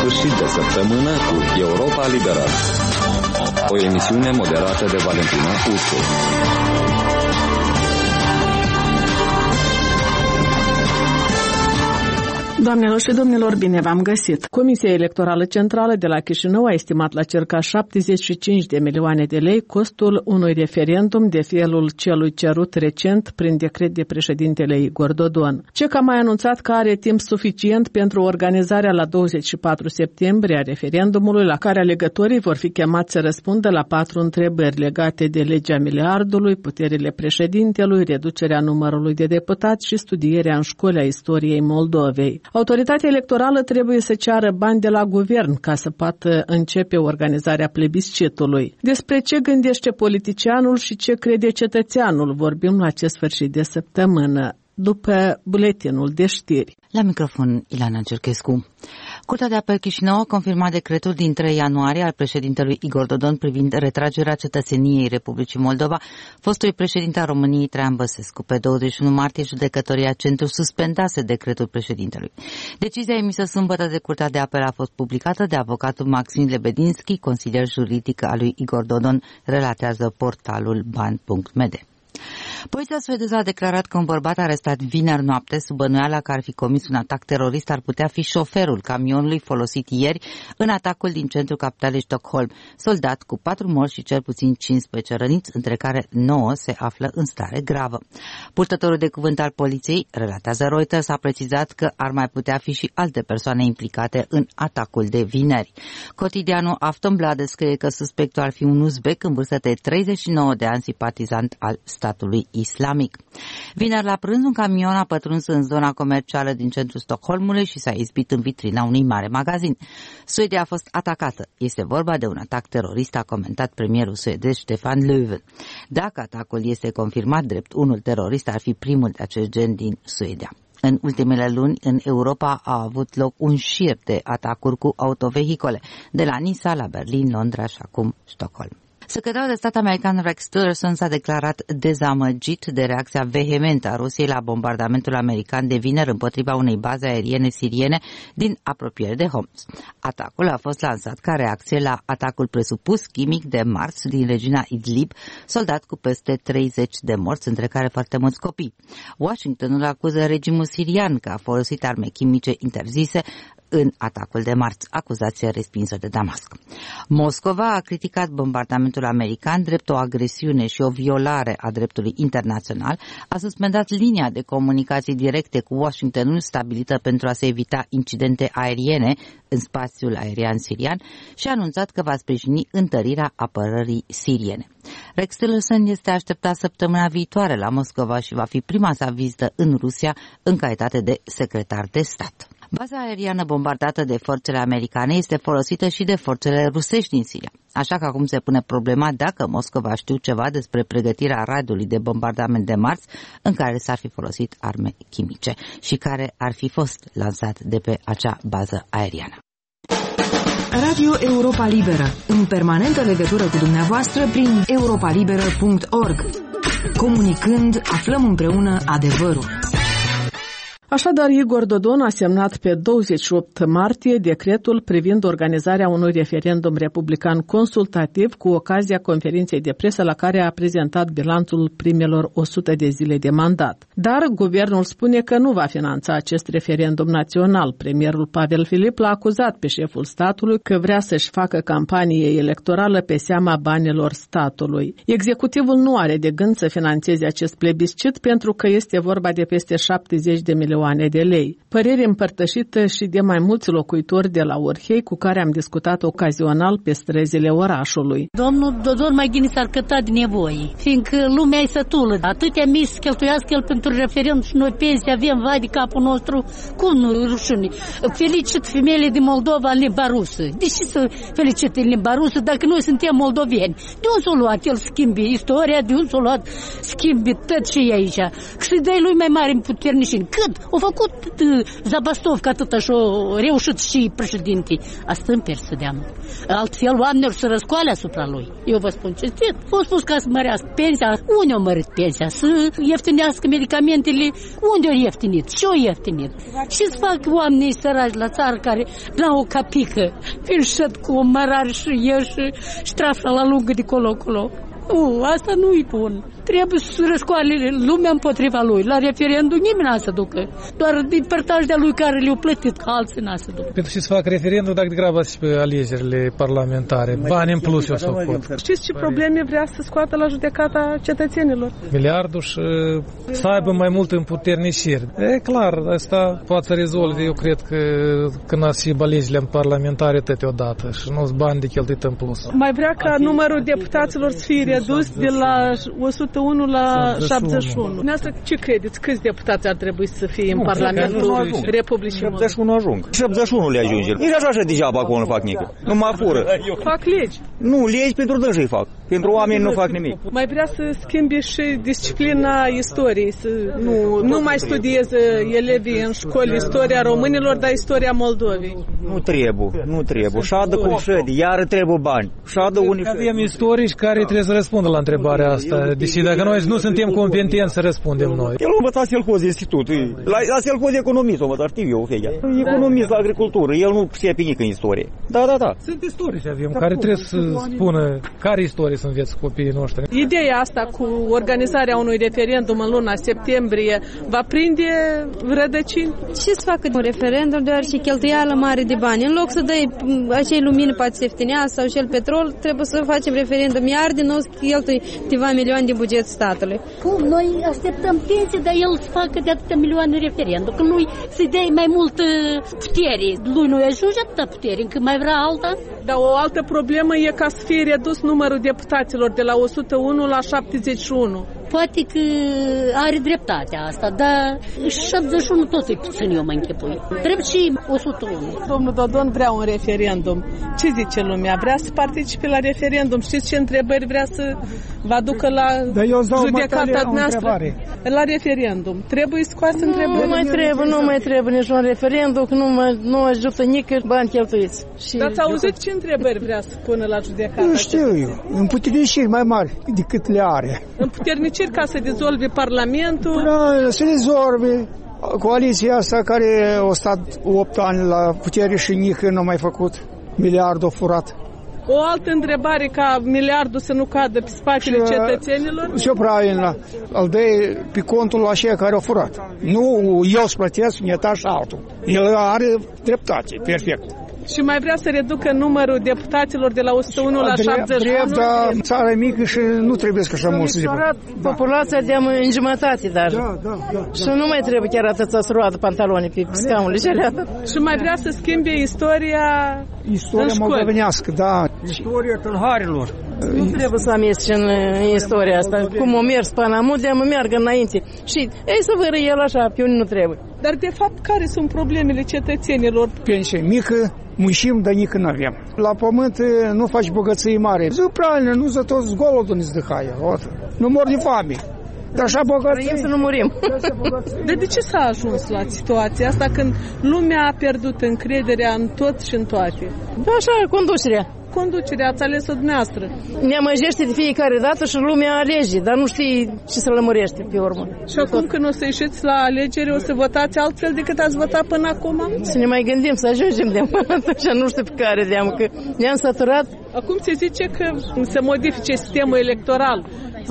sfârșit de săptămână cu Europa Liberă, o emisiune moderată de Valentina Ușu. Doamnelor și domnilor, bine v-am găsit! Comisia Electorală Centrală de la Chișinău a estimat la circa 75 de milioane de lei costul unui referendum de felul celui cerut recent prin decret de președintele Igor Dodon. CEC a mai anunțat că are timp suficient pentru organizarea la 24 septembrie a referendumului, la care alegătorii vor fi chemați să răspundă la 4 întrebări legate de legea miliardului, puterile președintelui, reducerea numărului de deputați și studierea în școli a istoriei Moldovei. Autoritatea electorală trebuie să ceară bani de la guvern ca să poată începe organizarea plebiscitului. Despre ce gândește politicianul și ce crede cetățeanul vorbim la acest sfârșit de săptămână, după buletinul de știri. La microfon, Ilana Cerchescu. Curtea de Apel Chișinău a confirmat decretul din 3 ianuarie al președintelui Igor Dodon privind retragerea cetățeniei Republicii Moldova fostului președinte al României Traian Băsescu. Pe 21 martie, judecătoria Centru suspendase decretul președintelui. Decizia emisă sâmbătă de Curtea de Apel a fost publicată de avocatul Maxim Lebedinski, consilier juridic al lui Igor Dodon, relatează portalul ban.md. Poliția suedeză a declarat că un bărbat arestat vineri noapte sub bănuiala că ar fi comis un atac terorist ar putea fi șoferul camionului folosit ieri în atacul din centrul capitalei Stockholm, soldat cu 4 morți și cel puțin 15 răniți, între care 9 se află în stare gravă. Purtătorul de cuvânt al poliției, relatează Reuters, a precizat că ar mai putea fi și alte persoane implicate în atacul de vineri. Cotidianul Aftonbladet scrie că suspectul ar fi un uzbek în vârstă de 39 de ani, simpatizant al statului islamic. Vineri la prânz, un camion a pătruns în zona comercială din centrul Stockholmului și s-a izbit în vitrina unui mare magazin. Suedia a fost atacată. Este vorba de un atac terorist, a comentat premierul suedez Stefan Löfven. Dacă atacul este confirmat drept unul terorist, ar fi primul de acest gen din Suedia. În ultimele luni, în Europa a avut loc un șir de atacuri cu autovehicole, de la Nisa la Berlin, Londra și acum Stockholm. Secretarul de stat american Rex Tillerson s-a declarat dezamăgit de reacția vehementă a Rusiei la bombardamentul american de vineri împotriva unei baze aeriene siriene din apropiere de Homs. Atacul a fost lansat ca reacție la atacul presupus chimic de marți din regiunea Idlib, soldat cu peste 30 de morți, între care foarte mulți copii. Washingtonul acuză regimul sirian că a folosit arme chimice interzise în atacul de marți, acuzație respinsă de Damasc. Moscova a criticat bombardamentul american drept o agresiune și o violare a dreptului internațional, a suspendat linia de comunicații directe cu Washingtonul stabilită pentru a se evita incidente aeriene în spațiul aerian sirian și a anunțat că va sprijini întărirea apărării siriene. Rex Tillerson este așteptat săptămâna viitoare la Moscova și va fi prima sa vizită în Rusia în calitate de secretar de stat. Baza aeriană bombardată de forțele americane este folosită și de forțele rusești din Siria. Așa că acum se pune problema dacă Moscova știu ceva despre pregătirea raidului de bombardament de marți în care s-ar fi folosit arme chimice și care ar fi fost lansat de pe acea bază aeriană. Radio Europa Liberă, în permanentă legătură cu dumneavoastră prin europalibera.org. Comunicând, aflăm împreună adevărul. Așadar, Igor Dodon a semnat pe 28 martie decretul privind organizarea unui referendum republican consultativ cu ocazia conferinței de presă la care a prezentat bilanțul primelor 100 de zile de mandat. Dar guvernul spune că nu va finanța acest referendum național. Premierul Pavel Filip l-a acuzat pe șeful statului că vrea să-și facă campanie electorală pe seama banilor statului. Executivul nu are de gând să finanțeze acest plebiscit pentru că este vorba de peste 70 de milioane de lei. Părere împărtășită și de mai mulți locuitori de la Orhei cu care am discutat ocazional pe străzile orașului. Domnul Dodon mai gine s-ar căta de nevoie, fiindcă lumea e sătulă. Atâtea mii să cheltuiască el pentru referendum și noi pensii avem, vai de capul nostru, cum nu rușine. Felicit femeile din Moldova în limba rusă. De ce să felicit în limba rusă dacă noi suntem moldoveni? De unde s-a luat el schimbi istoria, de unde s-a luat schimbi tot ce e aici? Că să-i dai lui mai mare puternișini. Cât? Au făcut zabastov ca atâta și au reușit și președinte. Asta îmi persudeam. Altfel, oamenilor să răscoale asupra lui. Eu vă spun cinstit. Au spus ca să mărească pensia. Unde au mărit pensia? Să ieftinească medicamentele. Unde au ieftinit? Ce au ieftinit? Și să fac oamenii săraci la țară care n-au o capică. Înșet cu o mărare și ieși și trafla la lungă de colo-colo. Asta nu-i bun. Trebuie să răscoale lumea împotriva lui. La referendum nimeni n-a să ducă. Doar din părtași de-a lui care le-au plătit, ca alții n-a să ducă. Pentru ce să fac referendum dacă degrabă și pe alegerile parlamentare? Bani în plus eu să o pot. Știți ce probleme vrea să scoată la judecata cetățenilor? Miliardul și să aibă mai mult împuterniciri. E clar, asta poate să rezolve, eu cred că când ați fi alegerile parlamentare totodată și nu-s bani de cheltuit în plus. Mai vrea ca numărul deputaților să fie redus de la 101 la 71. Dumneavoastră, ce credeți? Câți deputați ar trebui să fie în Parlamentul Republicii Moldova? 71 ajung. 71 le ajunge. Nici așa degeaba acolo nu fac nimic. Nu mă fură. Fac legi. Nu, legi pentru dânsii fac. Pentru oameni nu fac nimic. Mai vrea să schimbe și disciplina istoriei, să nu mai studieze elevii în școli istoria românilor, dar istoria Moldovei. Nu trebuie. Șadă cum șede, iar trebuie bani. Șadă unii. Avem istorici care trebuie să răspundă la întrebarea asta. Deși dacă noi nu suntem competenți să răspundem noi. El a învățat Selcoz Institut. La Selcoz economist, dar știu eu, fegea. Economist la agricultură, el nu se apinică în istorie. Da. Sunt istorici avem care trebuie să spună care istorie să înveți copiii noștri. Ideea asta cu organizarea unui referendum în luna septembrie va prinde rădăcini? Ce să facă un referendum, deoarece cheltuială mare de bani. În loc să dai acei lumini poate se ieftinească sau cel petrol, trebuie să facem referendum iar din nou să cheltui câteva milioane din buget statului. Cum? Noi așteptăm pensie, dar el să facă de atâtea milioane referendum. Că lui să-i dai mai multă putere. Lui nu ajunge atâta putere, încă mai vrea alta. Dar o altă problemă e ca să fie redus numărul deputaților de la 101 la 71. Poate că are dreptatea asta, dar 71 tot e puțin, eu mă închipui. Trebuie și 101. Domnul Dodon vrea un referendum. Ce zice lumea? Vrea să participe la referendum? Știți ce întrebări vrea să vă aducă la judecata noastră? La referendum. Trebuie scoase întrebări? Nu mai trebuie nici un referendum, că nu ajută nicăieri bani cheltuiți. Dar ați auzit ce întrebări vrea să pună la judecata? Nu știu eu. Împuterniciri mai mari decât le are. Împuterniciri ca să dizolve Parlamentul? Da, să dizolve. Coaliția asta care a stat 8 ani la putere și nici nu a mai făcut. Miliardul furat. O altă întrebare ca miliardul să nu cadă pe spatele cetățenilor? Ce правильно. Îl dă pe contul aceea care a furat. Nu eu îți plătesc, un etaj altul. El are dreptate, perfect. Și mai vrea să reducă numărul deputaților de la 101 la 71? Drept, dar țara mică și nu trebuie să așa mult să zic. Populația de în jumătate, dar. Da. Și nu mai trebuie chiar atât să roadă pantaloni pe scaunele cele. Și mai vrea să schimbe istoria moldovenească, da. Istoria tâlharilor. Nu trebuie să amesteci în istoria asta. Cum o mers până amul, de-a meargă înainte. Și ei să vără el așa, pe unde nu trebuie. Dar de fapt, care sunt problemele cetățenilor? Pensie mică, muncim, dar nică n-avem. La pământ nu faci bogății mari. Zic, правильно, nu să toți golodul ne zdăhaie. Nu mor de foame. Dar așa bogății. Să nu murim. Dar de ce s-a ajuns la situația asta când lumea a pierdut încrederea în tot și în toate? Da, așa, conducerea ați ales-o dumneavoastră. Ne amăjește de fiecare dată și lumea alege, dar nu știi ce să lămurește pe urmă. Și acum când o să ieșiți la alegeri, o să votați altfel decât ați votat până acum? Să ne mai gândim, să ajungem de atunci, nu știu pe care de-am, că ne-am săturat. Acum se zice că se modifice sistemul electoral,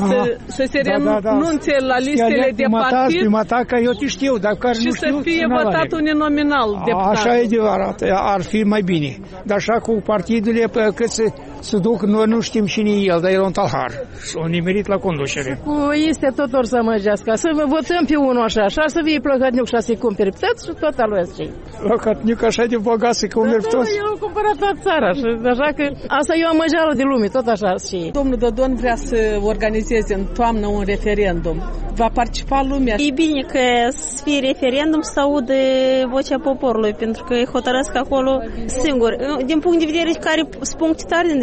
să se renunțe la listele de partid eu te știu, dar care și să fie votat uninominal deputat. Așa e adevărat, ar fi mai bine. Dar așa cu partidele, cât se duc, noi nu știm cine e el, dar el e un talhar. S-a nimerit la conducere. Este tot ori să amăgească, să votăm pe unul așa să fie plăcătniuc și să-i cumperi toți și tot al lui. Plăcătniuc așa de bogat să-i cumperi toți? Eu am cumpărat toată țara, așa că asta e o amăjeală de lume, tot așa. Domnul Dodon vrea să organizeze în toamnă un referendum. Va participa lumea? E bine că să fie referendum să audă vocea poporului, pentru că îi hotărăsc acolo singur. Din punct de vedere care sunt puncte tari din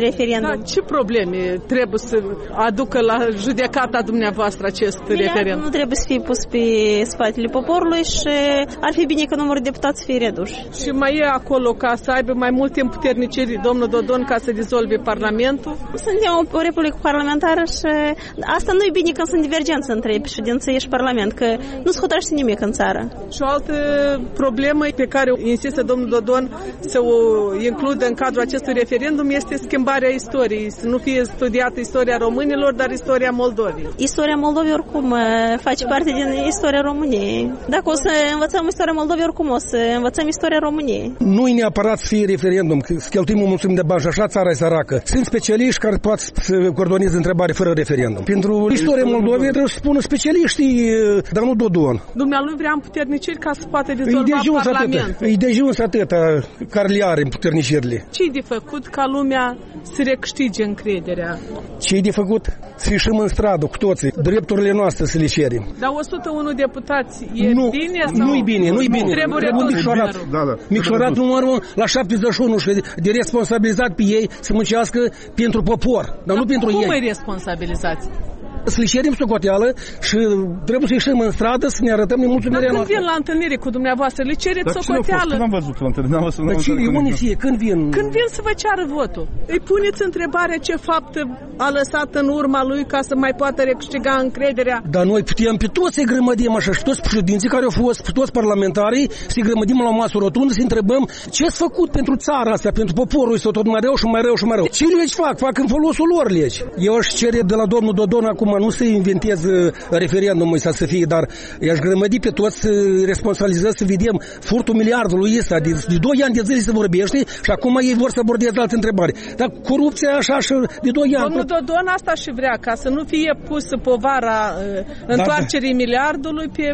referendum. Da, ce probleme trebuie să aducă la judecata dumneavoastră acest referendum? Nu trebuie să fie pus pe spatele poporului și ar fi bine că numărul de deputați să fie redus. Și mai e acolo ca să aibă mai multe împuterniciri domnul Dodon ca să dizolve Parlamentul? Suntem o republică parlamentară și asta nu e bine când sunt divergențe între președinție și Parlament, că nu se hotărăște nimic în țară. Și o altă problemă pe care insistă domnul Dodon să o includă în cadrul acestui referendum este schimbarea istoriei, să nu fie studiată istoria românilor, dar istoria Moldovei. Istoria Moldovei oricum face parte din istoria României. Dacă o să învățăm istoria Moldovei, oricum o să învățăm istoria României. Nu e neapărat să fie referendum, că să cheltuim o mulțime de bani și așa țara e săracă. Sunt specialiști care pot să coordoneze întrebare fără referendum. Pentru istoria Moldovei trebuie să spună specialiștii, dar nu Dodon. Dumnealui vrea împuterniciri ca să poată dizolva Parlamentul. E de ajuns atâta care le are împuternicirile. Ce-i de făcut ca lumea să recâștige încrederea? Ce-i de făcut? Să ieșim în stradă cu toții, drepturile noastre să le cerem. Dar 101 deputați e bine? Nu-i bine, nu-i bine. Trebuie micșorat. Micșorat numărul la 71 și de responsabilizat pe ei să muncească pentru popor, dar nu pentru ei. Cum îi responsabilizați? Să le cerem socoteală și trebuie să ieșim în stradă să ne arătăm nemulțumirea noastră. Dar când vin la întâlnire cu dumneavoastră, le cereți socoteală? Când am văzut la întâlnire? Când vin? Când vin să vă ceară votul. Îi puneți întrebarea ce fapt a lăsat în urma lui ca să mai poată recâștiga încrederea. Dar noi putem pe toți să-i grămădim așa și toți președinții care au fost, toți parlamentarii, să-i grămădim la o masă rotundă, să întrebăm ce ați făcut pentru țara asta, pentru poporul ăsta tot mai rău și mai rău și mai rău. Ce legi fac? Fac în folosul lor legi. Eu aș cere de la domnul Dodon acum nu să inventez referendumul să fie, dar i-aș grămădi pe toți să responsabilizăm, să vedem furtul miliardului ăsta. De 2 ani de zile se vorbește și acum ei vor să abordeze alte întrebări. Dar corupția așa și de 2 ani. Domnul Dodon asta și vrea, ca să nu fie pusă povara întoarcerii miliardului pe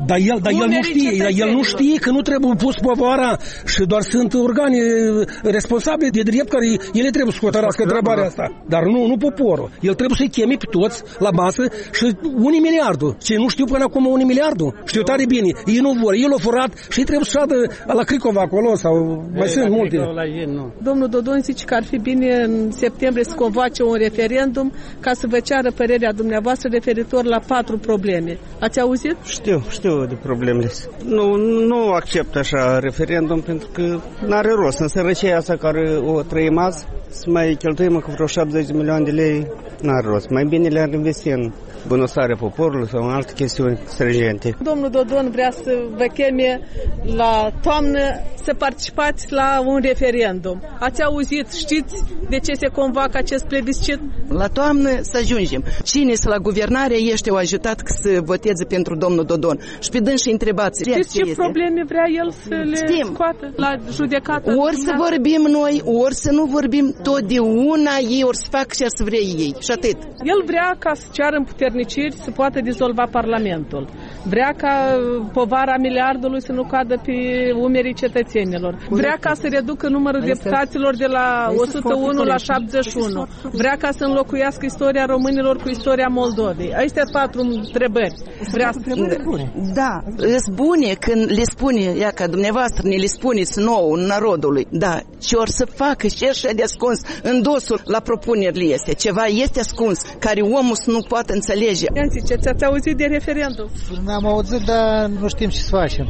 el nu știe că nu trebuie pus povara și doar sunt organe responsabile de drept care ele trebuie să hotărască întrebarea asta. Dar nu poporul. El trebuie să-i cheme pe toți la masă și 1 miliardul. Ce nu știu până acum 1 miliardul? Știu tare bine. Ei nu vor. El a furat și ei trebuie să șadă la Cricova acolo sau mai sunt multe. Domnul Dodon zice că ar fi bine în septembrie să convoace un referendum ca să vă ceară părerea dumneavoastră referitor la 4 probleme. Ați auzit? Știu de problemele. Nu accept așa referendum pentru că n-are rost. În sărăcia asta care o trăim azi, să mai cheltuim cu vreo 70 de milioane de lei, n-are rost. Mai bine le-ar investi în bunăstarea poporului sau în alte chestiuni stringente. Domnul Dodon vrea să vă cheme la toamnă să participați la un referendum. Ați auzit, știți de ce se convoacă acest plebiscit? La toamnă să ajungem. Cine este la guvernare ești o ajutat să voteze pentru domnul Dodon. Și pe dânsi întrebați. Știți ce probleme vrea el să le scoată la judecată? Ori să vorbim noi, ori să nu vorbim, totdeauna ei ori să facă ce să vrea ei. Și atât. El vrea ca să ceară împuterniciri să poată dizolva Parlamentul. Vrea ca povara miliardului să nu cadă pe umerii cetățenilor. Vrea ca să reducă numărul deputaților de la 101 la 71. Vrea ca să înlocuiască istoria românilor cu istoria Moldovei. Astea 4 întrebări. Vrea Da, sunt bune când le spune, ia ca dumneavoastră ne le spuneți nouă, narodului. Da, ce or să facă, ce așa de ascuns în dosul la propunerile astea. Ceva este ascuns, care omul să nu poate înțelege. Ia ziceți, ați auzit de referendum? N-am auzit, dar nu știm ce să facem.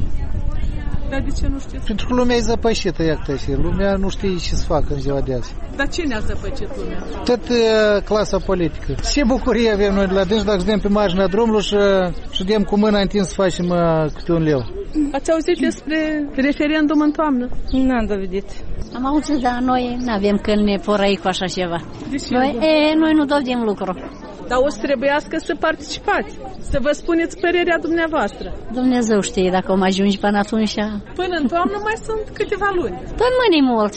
Dar de ce nu știți? Pentru că lumea e zăpășită, iată și lumea nu știe ce să facă în ziua de azi. Dar cine a zăpăcit lumea? Tot clasa politică. Ce bucurie avem noi la dânsi dacă suntem pe marginea drumului și dăm cu mâna întins să facem câte 1 leu. Ați auzit despre referendum în toamnă? N-am dovedit. Am auzit, dar noi nu avem când ne porăi cu așa ceva. Noi nu dovedem lucru. Dar o să trebuiască să participați, să vă spuneți părerea dumneavoastră. Dumnezeu știe dacă o mai ajungi până atunci. Până în toamnă mai sunt câteva luni. Până mâine mult.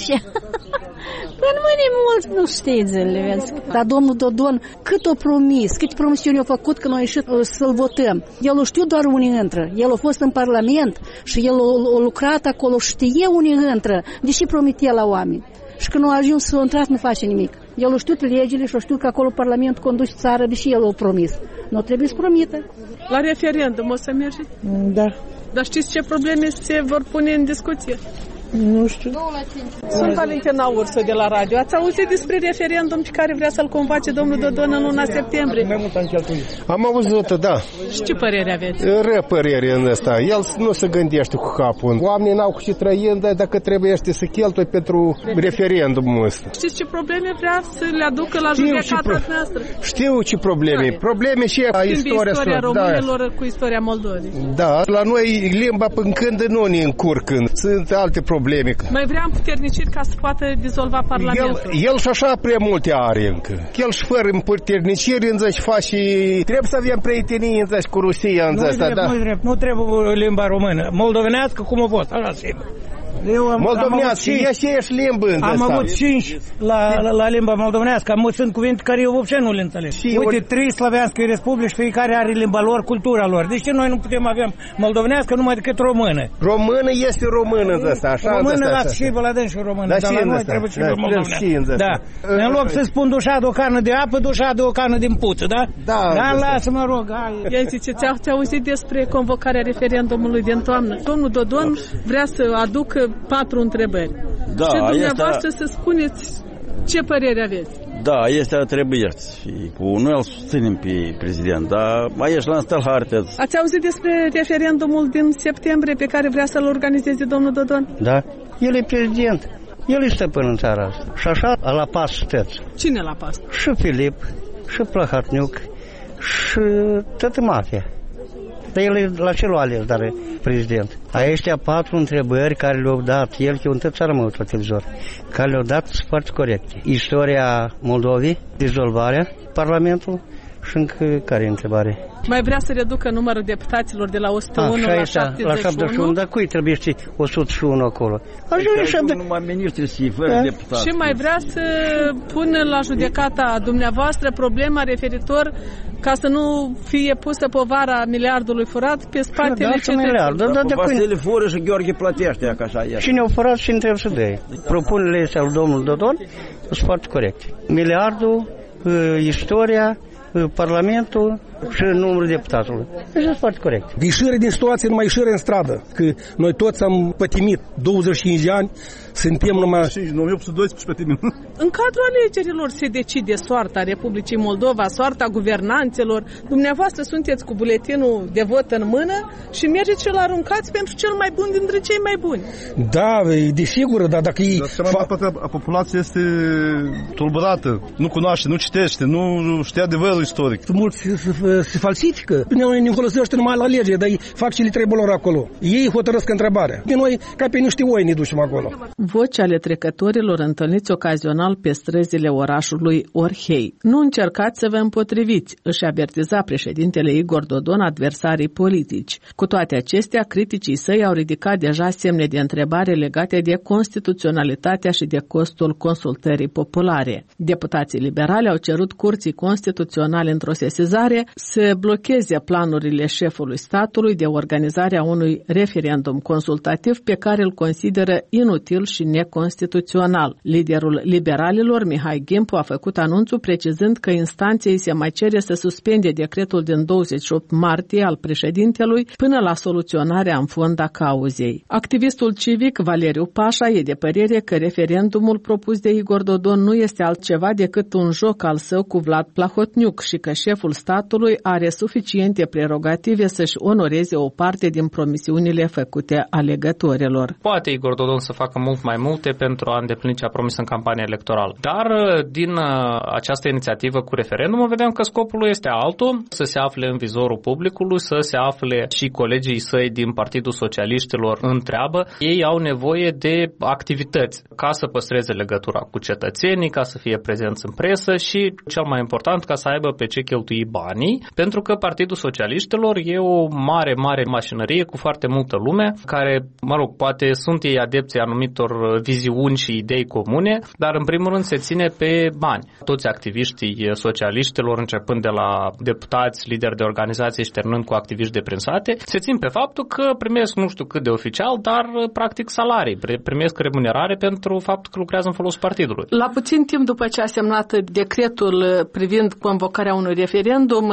Până mâine mult nu știi zilele, vezi. Dar domnul Dodon cât o promis, câte promisiuni a făcut că noi ieșit să-l votăm. El o știu doar unii intră. El a fost în Parlament și el a lucrat acolo, știe unii intră, deși promitea la oameni. Și când a ajuns să o intrat, nu face nimic. El a știut legile și a știut că acolo Parlamentul conduce țara, deși el a promis. Nu trebuie să promită. La referendum o să mergeți? Da. Dar știți ce probleme se vor pune în discuție? Nu știu. Sunt Valentina Ursu de la radio. Ați auzit despre referendum pe care vrea să-l convoace domnul Dodon în luna septembrie? Am auzit, da. Și ce părere aveți? Ră părere în ăsta. El nu se gândește cu capul. Oamenii n-au cu ce trăi, dar dacă trebuie să cheltuie pentru referendumul ăsta. Știți ce probleme vrea să le aducă la judecata noastră? Știu ce probleme. Probleme și istoria românilor cu istoria Moldovei. Da, la noi limba până când nu ne încurcă. Sunt alte probleme. Mai vrea împuterniciri ca să poată dizolva Parlamentul. El și așa prea multe are încă. El și fără împuterniciri își face. Trebuie să avem prietenie cu Rusia în asta, da. Nu trebuie limba română. Moldovenească cum o pot, așa sigur. Moldovenească, e aceeași limbă. Am avut 5 la limba moldovenească. Sunt cuvinte care eu vopșe nu le înțeleg. Uite, 3 slaveanske republici, fiecare are limba lor, cultura lor. De ce noi nu putem avea moldovenească numai decât română? Română este română de asta, așa. Română, da, și bălădeni și română. Dar la noi trebuie și moldovenească. Da. În loc să spun dușa de o cană de apă, dușa de o cană din puță, da? Da, lasă-mă rog. Ia zice, ți-a auzit despre convocarea referendumului din toamnă? Domnul Dodon vrea să aducă 4 întrebări. Da, și dumneavoastră să spuneți ce părere aveți. Da, este trebuit. Noi îl susținem pe prezident, dar aici la înstălharte. Ați auzit despre referendumul din septembrie pe care vrea să-l organizeze domnul Dodon? Da, el e prezident. El e stăpân în țara asta. Și așa la pas sunteți. Cine la pas? Și Filip, și Plăhatniuc, și toată mafia. Dar el la ce l-a ales, dar prezident? Aceștia 4 întrebări care le-au dat el, că eu în toată țara mă uit la televizor, care le-au dat sunt foarte corecte. Istoria Moldovei, dizolvarea, Parlamentul și încă care e întrebare? Mai vrea să reducă numărul deputaților de la 101 la 71? La 71, dar cui trebuie să 101 acolo? Numai ministri și fără deputați. Și mai vrea să pună la judecata dumneavoastră problema referitor ca să nu fie pusă povara miliardului furat pe spatele cetățenilor. Vasile fură și Gheorghe plătește, ca așa e. Cine au furat și trebuie să dea. Propunerile astea al domnului Dodon sunt foarte corecte. Miliardul, istoria, Parlamentul și numărul deputatului. Deci e foarte corect. Ieșire din situație, numai ieșire în stradă. Că noi toți am pătimit 25 de ani, suntem numai... 1812 pătimim. În cadrul alegerilor se decide soarta Republicii Moldova, soarta guvernanților. Dumneavoastră sunteți cu buletinul de vot în mână și mergeți și-l aruncați pentru cel mai bun dintre cei mai buni. Da, desigur, dar dacă e... Dar populația este tulburată, nu cunoaște, nu citește, nu știe adevărul istoric. Mulți se falsifică. Noi ne folosește numai la lege, dar ei fac ce le trebuie lor acolo. Ei hotărăsc întrebarea. De noi, ca pe niște oi, ne ducem acolo. Voci ale trecătorilor întâlniți ocazional pe străzile orașului Orhei. Nu încercați să vă împotriviți, își avertiza președintele Igor Dodon adversarii politici. Cu toate acestea, criticii săi au ridicat deja semne de întrebare legate de constituționalitatea și de costul consultării populare. Deputații liberali au cerut Curții Constituționale într-o sesizare să blocheze planurile șefului statului de organizarea unui referendum consultativ pe care îl consideră inutil și neconstituțional. Liderul liberalilor, Mihai Gimpu, a făcut anunțul precizând că instanței se mai cere să suspende decretul din 28 martie al președintelui până la soluționarea în fond a cauzei. Activistul civic Valeriu Pașa e de părere că referendumul propus de Igor Dodon nu este altceva decât un joc al său cu Vlad Plahotniuc și că șeful statului are suficiente prerogative să-și onoreze o parte din promisiunile făcute alegătorilor. Poate Igor Dodon să facă mult mai multe pentru a îndeplini ce a promis în campania electorală. Dar din această inițiativă cu referendumul vedem că scopul lui este altul, să se afle în vizorul publicului, să se afle și colegii săi din Partidul Socialiștilor în treabă. Ei au nevoie de activități ca să păstreze legătura cu cetățenii, ca să fie prezenți în presă și, cel mai important, ca să aibă pe ce cheltui banii, pentru că Partidul Socialiștilor e o mare mașinărie cu foarte multă lume, care, poate sunt ei adepții anumitor viziuni și idei comune, dar în primul rând se ține pe bani. Toți activiștii socialiștilor, începând de la deputați, lideri de organizații și terminând cu activiști deprinsate, se țin pe faptul că primesc nu știu cât de oficial, dar practic salarii, primesc remunerare pentru faptul că lucrează în folosul partidului. La puțin timp după ce a semnat decretul privind convocarea unui referendum,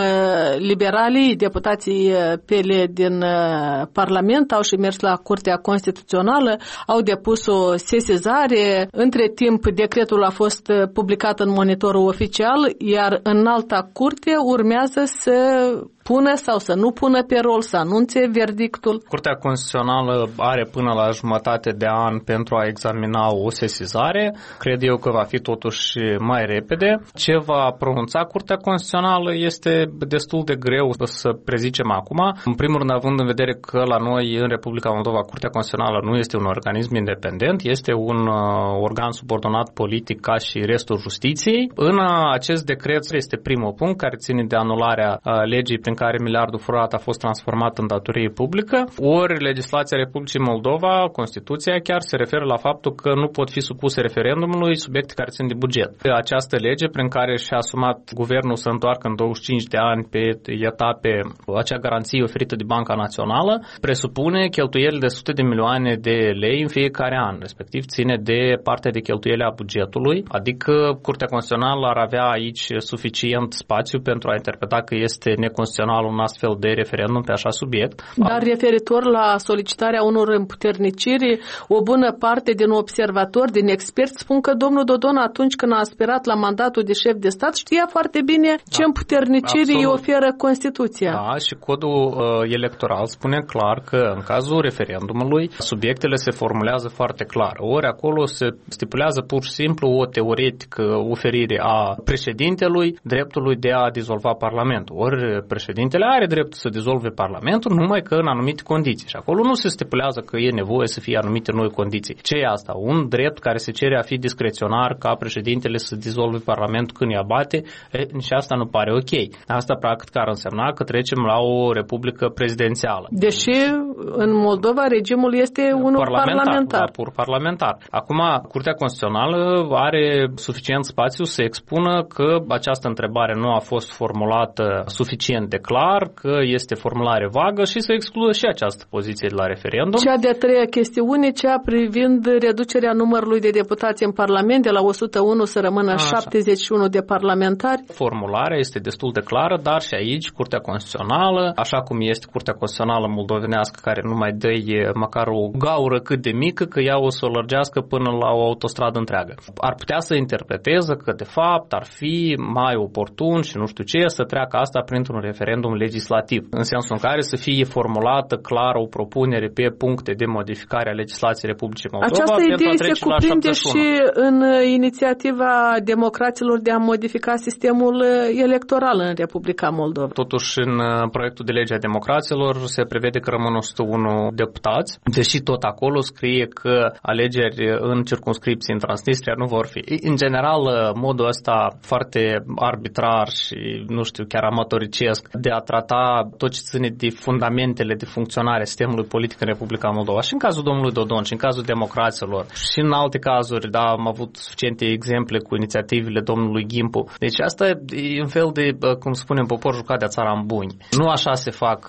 liberalii, deputații PL din Parlament au și mers la Curtea Constituțională, au depus o sesizare. Între timp, decretul a fost publicat în Monitorul Oficial, iar în alta curte urmează să pună sau să nu pună pe rol, să anunțe verdictul. Curtea Constituțională are până la jumătate de an pentru a examina o sesizare. Cred eu că va fi totuși mai repede. Ce va pronunța Curtea Constituțională este destul de greu să prezicem acum. În primul rând, având în vedere că la noi în Republica Moldova Curtea Constituțională nu este un organism independent, este un organ subordonat politic ca și restul justiției. În acest decret este primul punct care ține de anularea legii prin care miliardul furat a fost transformat în datorie publică, ori legislația Republicii Moldova, Constituția chiar se referă la faptul că nu pot fi supuse referendumului subiecte care țin de buget. Această lege prin care și-a asumat guvernul să întoarcă în 25 de ani pe etape acea garanție oferită de Banca Națională presupune cheltuieli de sute de milioane de lei în fiecare an, respectiv ține de partea de cheltuieli a bugetului, adică Curtea Constituțională ar avea aici suficient spațiu pentru a interpreta că este neconstituțional un astfel de referendum pe așa subiect. Dar referitor la solicitarea unor împuterniciri, o bună parte din observatori, din experți spun că domnul Dodon atunci când a aspirat la mandatul de șef de stat știa foarte bine ce împuterniciri îi oferă Constituția. Da, și codul electoral spune clar că în cazul referendumului subiectele se formulează foarte clar. Ori acolo se stipulează pur și simplu o teoretică oferire a președintelui dreptului de a dizolva Parlamentul. Ori președintele are dreptul să dizolve Parlamentul numai că în anumite condiții. Și acolo nu se stipulează că e nevoie să fie anumite noi condiții. Ce e asta? Un drept care se cere a fi discreționar ca președintele să dizolve Parlamentul când îi abate? Și asta nu pare ok. Asta practic ar însemna că trecem la o republică prezidențială. Deși în Moldova regimul este unul parlamentar. Da, pur parlamentar. Acum, Curtea Constituțională are suficient spațiu să expună că această întrebare nu a fost formulată suficient de clar, că este formulare vagă și să excludă și această poziție de la referendum. Cea de-a treia chestiune, cea privind reducerea numărului de deputați în Parlament de la 101 să rămână 71 de parlamentari. Formularea este destul de clară, dar și aici Curtea Constituțională, așa cum este Curtea Constituțională moldovenească care nu mai dă măcar o gaură cât de mică, că ea o să o lărgească până la o autostradă întreagă. Ar putea să interpreteze că de fapt ar fi mai oportun și nu știu ce să treacă asta printr-un referendum legislativ, în sensul în care să fie formulată clar o propunere pe puncte de modificare a legislației Republicii Moldova. Această idee se cuprinde și în inițiativa democraților de a modifica sistemul electoral în Republica Moldova. Totuși, în proiectul de lege a democraților se prevede că rămân 101 deputați, deși tot acolo scrie că alegeri în circumscripții în Transnistria nu vor fi. În general, modul ăsta foarte arbitrar și, nu știu, chiar amatoricesc de a trata tot ce ține de fundamentele de funcționare a sistemului politic în Republica Moldova, și în cazul domnului Dodon, și în cazul democraților, și în alte cazuri, da, am avut suficiente exemple cu inițiativele domnului Ghimpu. Deci asta e un fel de, cum spunem, popor jucat de țara în buni. Nu așa se fac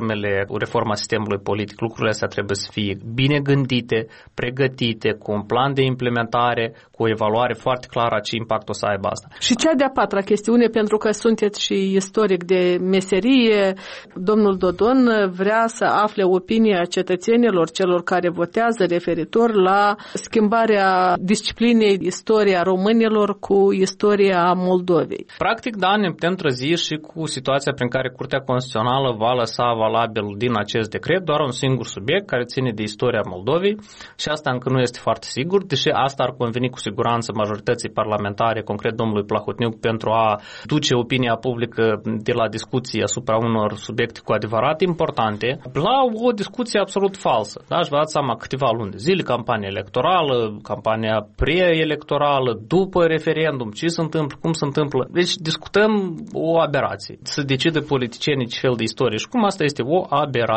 reforma sistemului politic. Lucrurile astea trebuie să fie bine gândite, pregătite, cu un plan de implementare, cu o evaluare foarte clară a ce impact o să aibă asta. Și cea de-a patra chestiune, pentru că sunteți și istoric de meserie, domnul Dodon vrea să afle opinia cetățenilor, celor care votează, referitor la schimbarea disciplinei istoria românilor cu istoria Moldovei. Practic, da, ne putem trezi și cu situația prin care Curtea Constituțională va lăsa valabil din acest decret doar un singur subiect care ține de istoria Moldovei, și asta încă nu este foarte sigur, deși asta ar conveni cu siguranță majorității parlamentare, concret domnului Plahotniuc, pentru a duce opinia publică de la discuții asupra unor subiecte cu adevărat importante la o discuție absolut falsă. Da? Și vă dați seama, câteva luni de zile, campania electorală, campania preelectorală, după referendum, ce se întâmplă, cum se întâmplă. Deci discutăm o aberație. Să decide politicienii ce fel de istorie și cum asta este o aberație.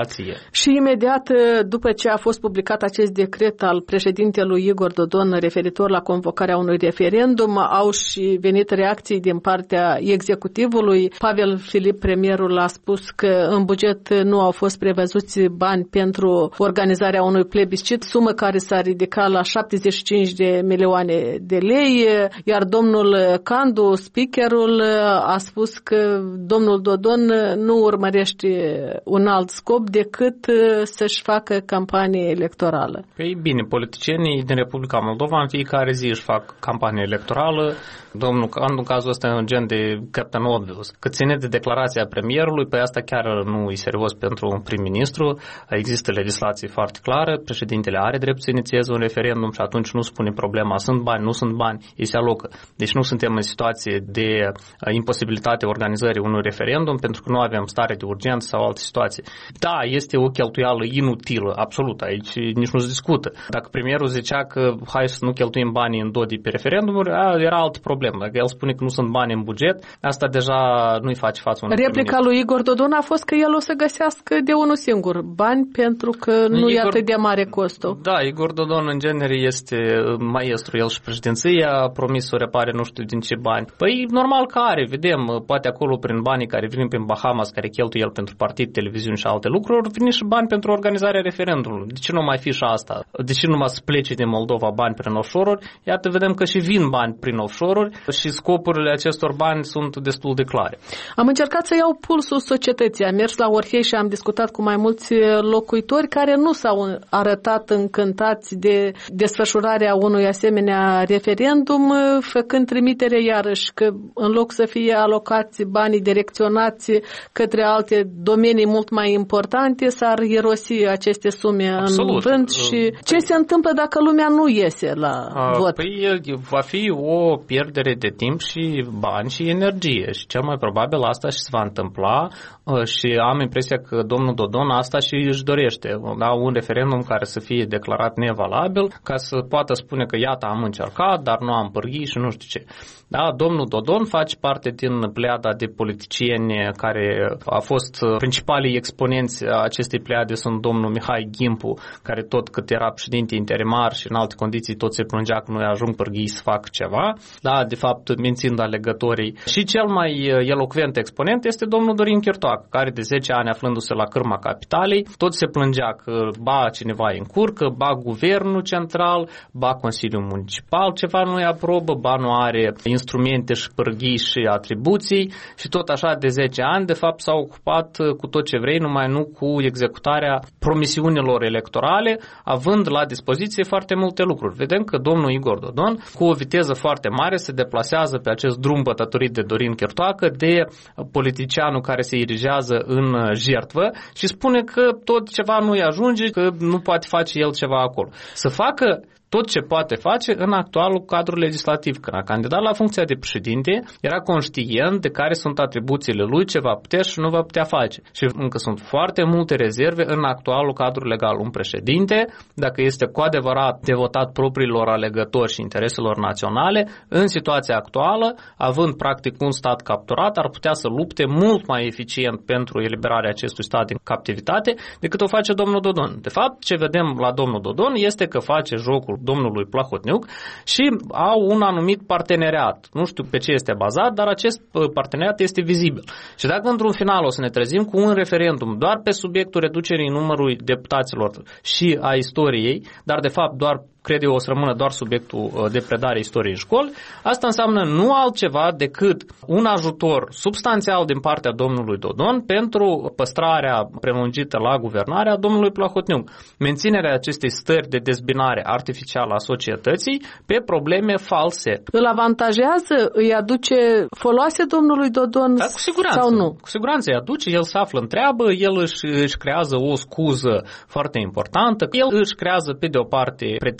Și imediat după ce a fost publicat acest decret al președintelui Igor Dodon referitor la convocarea unui referendum, au și venit reacții din partea executivului. Pavel Filip, premierul, a spus că în buget nu au fost prevăzuți bani pentru organizarea unui plebiscit, sumă care s-a ridicat la 75 de milioane de lei, iar domnul Candu, speakerul, a spus că domnul Dodon nu urmărește un alt scop decât să-și facă campanie electorală. Păi bine, politicienii din Republica Moldova în fiecare zi își fac campanie electorală. Domnul Candu, în cazul ăsta, e un gen de Captain Obvious. Cât ține de declarația premierului, pe asta chiar nu e serios pentru un prim-ministru. Există legislație foarte clară, președintele are drept să inițieze un referendum și atunci nu spune problema sunt bani, nu sunt bani, ei se alocă. Deci nu suntem în situație de imposibilitate organizării unui referendum pentru că nu avem stare de urgență sau alte situații. Da, este o cheltuială inutilă, absolut, aici nici nu se discută. Dacă premierul zicea că hai să nu cheltuim banii în Dodi pe referendumuri, era altă problemă. Dacă el spune că nu sunt bani în buget, asta deja nu-i face față unui Replica lui Igor Dodon a fost că el o să găsească de unul singur bani pentru că nu e atât de mare costul. Da, Igor Dodon în genere este maestru, el și președinția a promis să o repare nu știu din ce bani. Păi normal că are, vedem, poate acolo prin banii care vin prin Bahamas, care cheltuie el pentru partid, televiziuni și alte lucruri, vin și bani pentru organizarea referendumului. De ce nu mai fi și asta? De ce nu mai să plece din Moldova bani prin offshore-uri? Iată, vedem că și vin bani prin offshore-uri și scopurile acestor bani sunt destul de clare. Am încercat să iau pulsul societății. Am mers la Orhei și am discutat cu mai mulți locuitori care nu s-au arătat încântați de desfășurarea unui asemenea referendum, făcând trimitere iarăși că în loc să fie alocați banii direcționați către alte domenii mult mai importante, s-ar irosi aceste sume în vânt. Și ce se întâmplă dacă lumea nu iese la vot? Păi va fi o pierdere de timp și bani și energie și cel mai probabil asta și se va întâmpla și am impresia că domnul Dodon asta și își dorește, da, un referendum care să fie declarat nevalabil ca să poată spune că iată am încercat, dar nu am pârghit și nu știu ce. Da, domnul Dodon face parte din pleiada de politicieni care a fost principalii exponenți a acestei pleiade sunt domnul Mihai Gimpu, care tot cât era președinte interimar și în alte condiții tot se plângea că nu ajung pârghii să facă ceva, da, de fapt mințind alegătorii. Și cel mai elocvent exponent este domnul Dorin Chirtoacă, care de 10 ani aflându-se la cârma capitalei, tot se plângea că ba cineva îi încurcă, ba guvernul central, ba Consiliul Municipal ceva nu îi aprobă, ba nu are instrumente și pârghii și atribuții și tot așa de 10 ani de fapt s-au ocupat cu tot ce vrei, numai nu cu executarea promisiunilor electorale, având la dispoziție foarte multe lucruri. Vedem că domnul Igor Dodon cu o viteză foarte mare se deplasează pe acest drum bătătorit de Dorin Chirtoacă, de politicianul care se irigează în jertvă și spune că tot ceva nu-i ajunge, că nu poate face el ceva acolo. Să facă tot ce poate face în actualul cadru legislativ. Când a candidat la funcția de președinte, era conștient de care sunt atribuțiile lui, ce va putea și nu va putea face. Și încă sunt foarte multe rezerve în actualul cadru legal. Un președinte, dacă este cu adevărat devotat propriilor alegători și intereselor naționale, în situația actuală, având practic un stat capturat, ar putea să lupte mult mai eficient pentru eliberarea acestui stat din captivitate decât o face domnul Dodon. De fapt, ce vedem la domnul Dodon este că face jocul domnului Plahotniuc și au un anumit parteneriat. Nu știu pe ce este bazat, dar acest parteneriat este vizibil. Și dacă într-un final o să ne trezim cu un referendum doar pe subiectul reducerii numărului deputaților și a istoriei, dar de fapt doar cred eu o să rămână doar subiectul de predare istoriei în școli, asta înseamnă nu altceva decât un ajutor substanțial din partea domnului Dodon pentru păstrarea prelungită la guvernare a domnului Plahotniuc. Menținerea acestei stări de dezbinare artificială a societății pe probleme false. Îl avantajează? Îi aduce foloase domnului Dodon da, cu siguranță, sau nu? Cu siguranță îi aduce, el se află în treabă, el își creează o scuză foarte importantă, el își creează pe de o parte pretext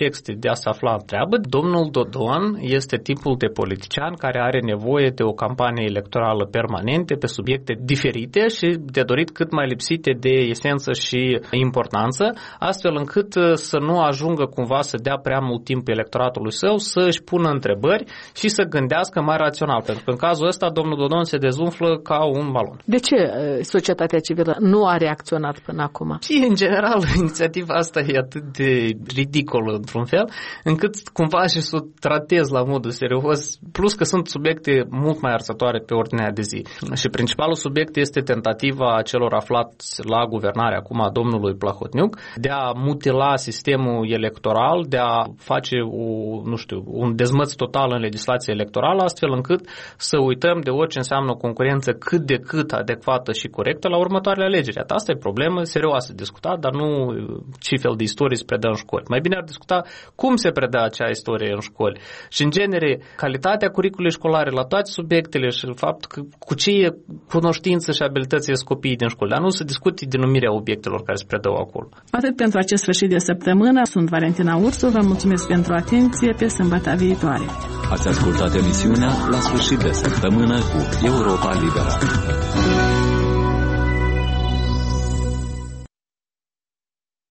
contexte de a se afla în treabă. Domnul Dodon este tipul de politician care are nevoie de o campanie electorală permanente pe subiecte diferite și de dorit cât mai lipsite de esență și importanță, astfel încât să nu ajungă cumva să dea prea mult timp electoratului său să își pună întrebări și să gândească mai rațional. Pentru că în cazul ăsta domnul Dodon se dezumflă ca un balon. De ce societatea civilă nu a reacționat până acum? Și în general inițiativa asta e atât de ridicolă într-un fel, încât cumva și să o tratez la modul serios, plus că sunt subiecte mult mai arsătoare pe ordinea de zi. Și principalul subiect este tentativa celor aflați la guvernare acum a domnului Plahotniuc de a mutila sistemul electoral, de a face un dezmăț total în legislația electorală, astfel încât să uităm de orice înseamnă o concurență cât de cât adecvată și corectă la următoarele alegeri. Asta e problemă serioasă de discutat, dar nu ce fel de istorie se predă în școli. Mai bine ar discuta cum se predă acea istorie în școli. Și în genere, calitatea curiculei școlare la toate subiectele și faptul că cu ce cunoștință și abilități ies copiii din școli, dar nu se discute denumirea obiectelor care se predau acolo. Atât pentru acest sfârșit de săptămână. Sunt Valentina Ursu, vă mulțumesc pentru atenție, pe sâmbătă viitoare. Ați ascultat emisiunea La sfârșit de săptămână cu Europa Liberă.